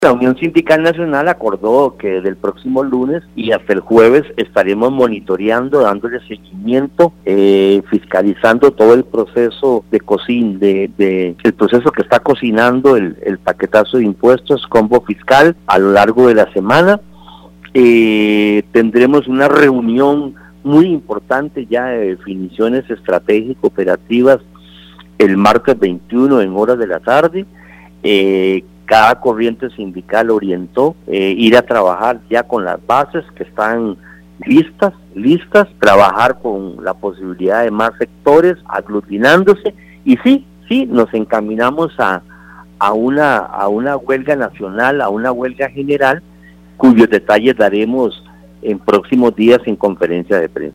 La Unión Sindical Nacional acordó que desde el próximo lunes y hasta el jueves estaremos monitoreando, dándole seguimiento, fiscalizando todo el proceso de el proceso que está cocinando el paquetazo de impuestos, combo fiscal, a lo largo de la semana. Tendremos una reunión muy importante ya de definiciones estratégicas operativas el martes 21 en horas de la tarde. Cada corriente sindical orientó ir a trabajar ya con las bases que están listas, trabajar con la posibilidad de más sectores aglutinándose, y sí, nos encaminamos a una huelga nacional, a una huelga general, cuyos detalles daremos en próximos días en conferencia de prensa.